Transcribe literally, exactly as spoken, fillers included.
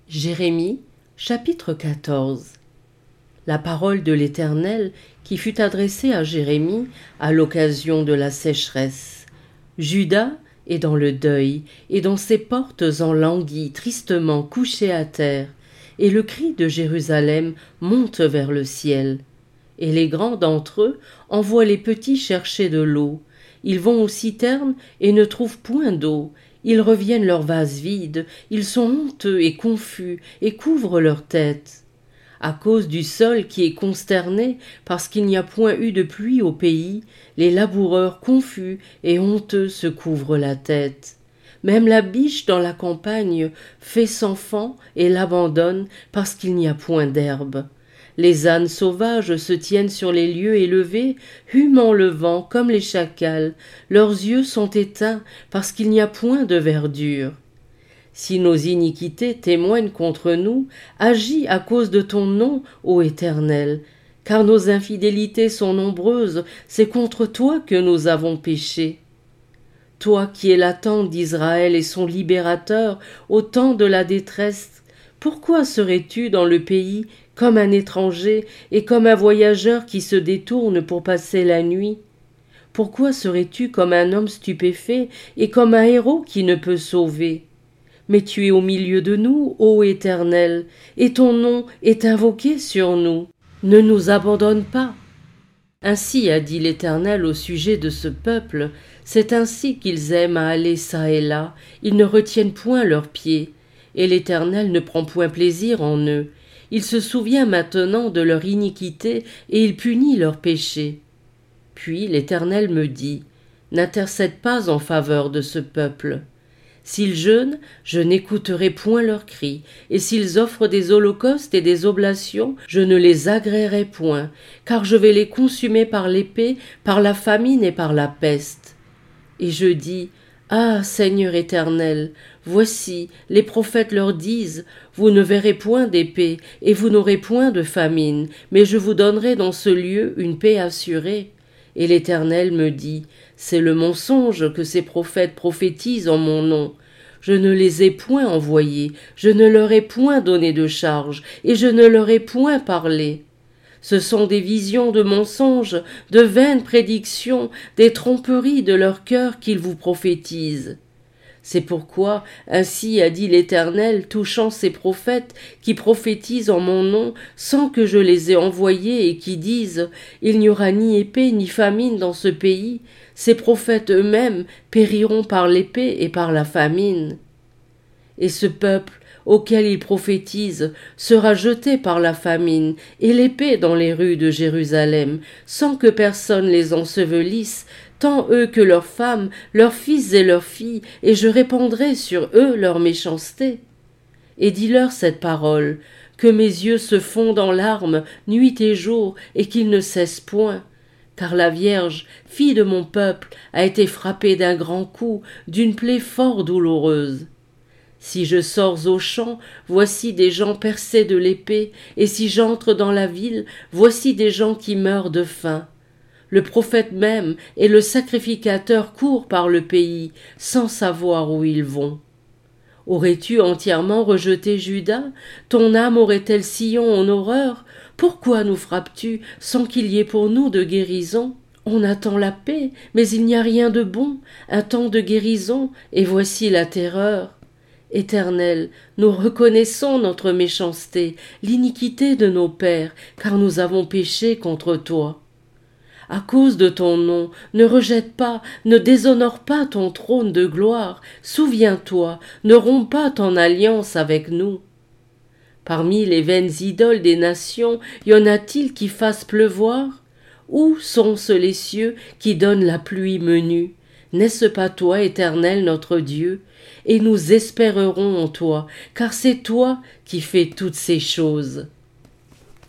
Jérémie, chapitre quatorze. La parole de l'Éternel qui fut adressée à Jérémie à l'occasion de la sécheresse. Juda est dans le deuil, et dans ses portes enlanguies, tristement couchées à terre, et le cri de Jérusalem monte vers le ciel. Et les grands d'entre eux envoient les petits chercher de l'eau. Ils vont aux citernes et ne trouvent point d'eau. Ils reviennent leurs vases vides, ils sont honteux et confus, et couvrent leurs têtes. À cause du sol qui est consterné, parce qu'il n'y a point eu de pluie au pays, les laboureurs confus et honteux se couvrent la tête. Même la biche dans la campagne fait sans fan et l'abandonne, parce qu'il n'y a point d'herbe. Les ânes sauvages se tiennent sur les lieux élevés, humant le vent comme les chacals. Leurs yeux sont éteints parce qu'il n'y a point de verdure. Si nos iniquités témoignent contre nous, agis à cause de ton nom, ô Éternel. Car nos infidélités sont nombreuses, c'est contre toi que nous avons péché. Toi qui es la tente d'Israël et son libérateur au temps de la détresse, pourquoi serais-tu dans le pays comme un étranger et comme un voyageur qui se détourne pour passer la nuit? Pourquoi serais-tu comme un homme stupéfait et comme un héros qui ne peut sauver? Mais tu es au milieu de nous, ô Éternel, et ton nom est invoqué sur nous. Ne nous abandonne pas. Ainsi a dit l'Éternel au sujet de ce peuple, c'est ainsi qu'ils aiment à aller çà et là, ils ne retiennent point leurs pieds, et l'Éternel ne prend point plaisir en eux. Il se souvient maintenant de leur iniquité et il punit leurs péchés. Puis l'Éternel me dit, n'intercède pas en faveur de ce peuple. S'ils jeûnent, je n'écouterai point leurs cris, et s'ils offrent des holocaustes et des oblations, je ne les agréerai point, car je vais les consumer par l'épée, par la famine et par la peste. Et je dis, ah, Seigneur éternel, voici, les prophètes leur disent, vous ne verrez point d'épée, et vous n'aurez point de famine, mais je vous donnerai dans ce lieu une paix assurée. Et l'Éternel me dit, c'est le mensonge que ces prophètes prophétisent en mon nom. Je ne les ai point envoyés, je ne leur ai point donné de charge, et je ne leur ai point parlé. Ce sont des visions de mensonges, de vaines prédictions, des tromperies de leur cœur qu'ils vous prophétisent. C'est pourquoi, ainsi a dit l'Éternel touchant ces prophètes qui prophétisent en mon nom sans que je les ai envoyés et qui disent « Il n'y aura ni épée ni famine dans ce pays », ces prophètes eux-mêmes périront par l'épée et par la famine. Et ce peuple auquel ils prophétisent sera jeté par la famine et l'épée dans les rues de Jérusalem, sans que personne les ensevelisse, tant eux que leurs femmes, leurs fils et leurs filles, et je répandrai sur eux leur méchanceté. Et dis-leur cette parole, que mes yeux se fondent en larmes nuit et jour, et qu'ils ne cessent point. Car la Vierge, fille de mon peuple, a été frappée d'un grand coup, d'une plaie fort douloureuse. Si je sors aux champs, voici des gens percés de l'épée, et si j'entre dans la ville, voici des gens qui meurent de faim. Le prophète même et le sacrificateur courent par le pays, sans savoir où ils vont. Aurais-tu entièrement rejeté Juda? Ton âme aurait-elle Sion en horreur? Pourquoi nous frappes-tu sans qu'il y ait pour nous de guérison? On attend la paix, mais il n'y a rien de bon, un temps de guérison, et voici la terreur. Éternel, nous reconnaissons notre méchanceté, l'iniquité de nos pères, car nous avons péché contre toi. À cause de ton nom, ne rejette pas, ne déshonore pas ton trône de gloire, souviens-toi, ne romps pas ton alliance avec nous. Parmi les vaines idoles des nations, y en a-t-il qui fassent pleuvoir? Où sont-ce les cieux qui donnent la pluie menue? N'est-ce pas toi, Éternel notre Dieu? Et nous espérerons en toi, car c'est toi qui fais toutes ces choses.